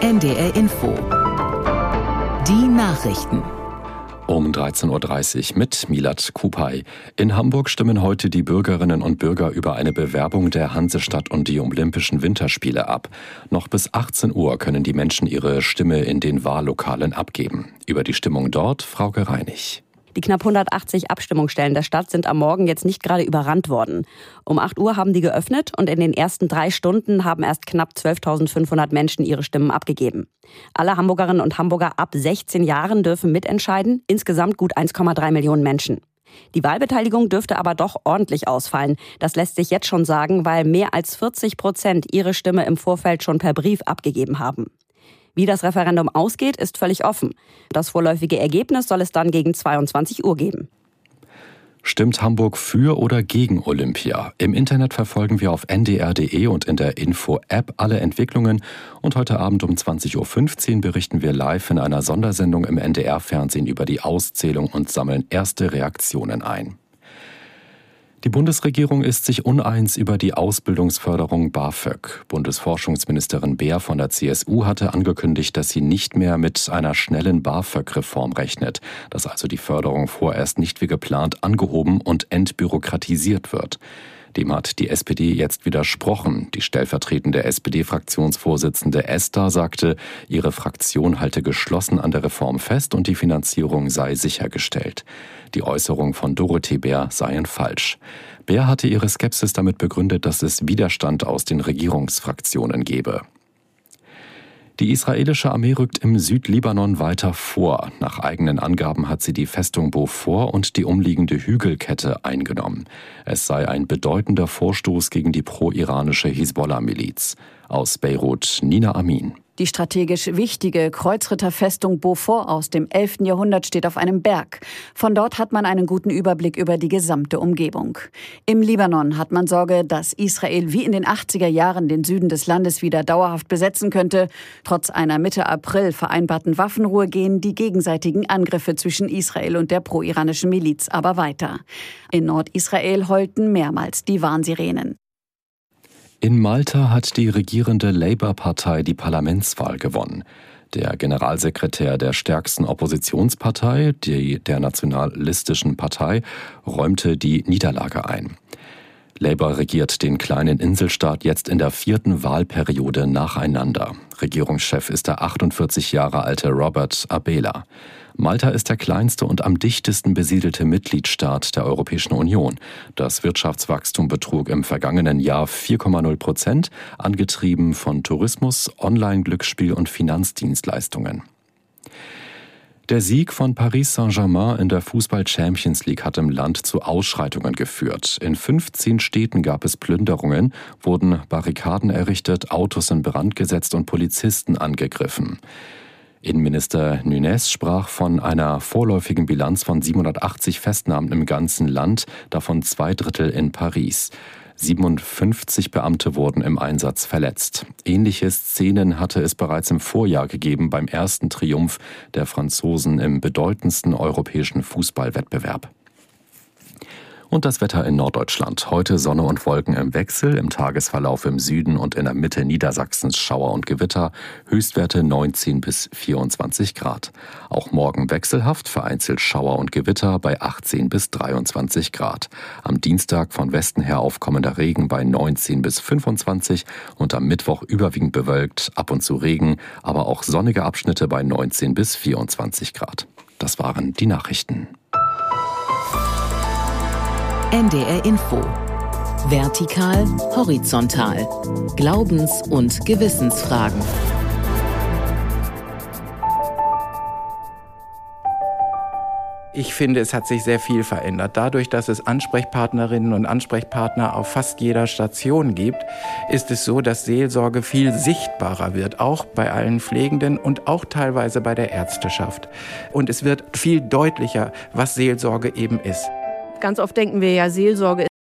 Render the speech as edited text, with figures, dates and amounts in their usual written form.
NDR Info. Die Nachrichten. Um 13.30 Uhr mit Milad Kupay. In Hamburg stimmen heute die Bürgerinnen und Bürger über eine Bewerbung der Hansestadt und die Olympischen Winterspiele ab. Noch bis 18 Uhr können die Menschen ihre Stimme in den Wahllokalen abgeben. Über die Stimmung dort Frauke Reinig. Die knapp 180 Abstimmungsstellen der Stadt sind am Morgen jetzt nicht gerade überrannt worden. Um 8 Uhr haben die geöffnet und in den ersten 3 Stunden haben erst knapp 12.500 Menschen ihre Stimmen abgegeben. Alle Hamburgerinnen und Hamburger ab 16 Jahren dürfen mitentscheiden, insgesamt gut 1,3 Millionen Menschen. Die Wahlbeteiligung dürfte aber doch ordentlich ausfallen. Das lässt sich jetzt schon sagen, weil mehr als 40% ihre Stimme im Vorfeld schon per Brief abgegeben haben. Wie das Referendum ausgeht, ist völlig offen. Das vorläufige Ergebnis soll es dann gegen 22 Uhr geben. Stimmt Hamburg für oder gegen Olympia? Im Internet verfolgen wir auf ndr.de und in der Info-App alle Entwicklungen. Und heute Abend um 20.15 Uhr berichten wir live in einer Sondersendung im NDR-Fernsehen über die Auszählung und sammeln erste Reaktionen ein. Die Bundesregierung ist sich uneins über die Ausbildungsförderung BAföG. Bundesforschungsministerin Beer von der CSU hatte angekündigt, dass sie nicht mehr mit einer schnellen BAföG-Reform rechnet, dass also die Förderung vorerst nicht wie geplant angehoben und entbürokratisiert wird. Dem hat die SPD jetzt widersprochen. Die stellvertretende SPD-Fraktionsvorsitzende Esther sagte, ihre Fraktion halte geschlossen an der Reform fest und die Finanzierung sei sichergestellt. Die Äußerungen von Dorothee Bär seien falsch. Bär hatte ihre Skepsis damit begründet, dass es Widerstand aus den Regierungsfraktionen gebe. Die israelische Armee rückt im Südlibanon weiter vor. Nach eigenen Angaben hat sie die Festung Beaufort und die umliegende Hügelkette eingenommen. Es sei ein bedeutender Vorstoß gegen die pro-iranische Hisbollah-Miliz. Aus Beirut, Nina Amin. Die strategisch wichtige Kreuzritterfestung Beaufort aus dem 11. Jahrhundert steht auf einem Berg. Von dort hat man einen guten Überblick über die gesamte Umgebung. Im Libanon hat man Sorge, dass Israel wie in den 80er Jahren den Süden des Landes wieder dauerhaft besetzen könnte. Trotz einer Mitte April vereinbarten Waffenruhe gehen die gegenseitigen Angriffe zwischen Israel und der pro-iranischen Miliz aber weiter. In Nordisrael heulten mehrmals die Warnsirenen. In Malta hat die regierende Labour-Partei die Parlamentswahl gewonnen. Der Generalsekretär der stärksten Oppositionspartei, der Nationalistischen Partei, räumte die Niederlage ein. Labour regiert den kleinen Inselstaat jetzt in der 4. Wahlperiode nacheinander. Regierungschef ist der 48 Jahre alte Robert Abela. Malta ist der kleinste und am dichtesten besiedelte Mitgliedstaat der Europäischen Union. Das Wirtschaftswachstum betrug im vergangenen Jahr 4,0%, angetrieben von Tourismus, Online-Glücksspiel und Finanzdienstleistungen. Der Sieg von Paris Saint-Germain in der Fußball-Champions League hat im Land zu Ausschreitungen geführt. In 15 Städten gab es Plünderungen, wurden Barrikaden errichtet, Autos in Brand gesetzt und Polizisten angegriffen. Innenminister Nunez sprach von einer vorläufigen Bilanz von 780 Festnahmen im ganzen Land, davon 2/3 in Paris. 57 Beamte wurden im Einsatz verletzt. Ähnliche Szenen hatte es bereits im Vorjahr gegeben beim ersten Triumph der Franzosen im bedeutendsten europäischen Fußballwettbewerb. Und das Wetter in Norddeutschland. Heute Sonne und Wolken im Wechsel, im Tagesverlauf im Süden und in der Mitte Niedersachsens Schauer und Gewitter, Höchstwerte 19 bis 24 Grad. Auch morgen wechselhaft, vereinzelt Schauer und Gewitter bei 18 bis 23 Grad. Am Dienstag von Westen her aufkommender Regen bei 19 bis 25 und am Mittwoch überwiegend bewölkt, ab und zu Regen, aber auch sonnige Abschnitte bei 19 bis 24 Grad. Das waren die Nachrichten. NDR Info. Vertikal, horizontal. Glaubens- und Gewissensfragen. Ich finde, es hat sich sehr viel verändert. Dadurch, dass es Ansprechpartnerinnen und Ansprechpartner auf fast jeder Station gibt, ist es so, dass Seelsorge viel sichtbarer wird, auch bei allen Pflegenden und auch teilweise bei der Ärzteschaft. Und es wird viel deutlicher, was Seelsorge eben ist. Ganz oft denken wir ja, Seelsorge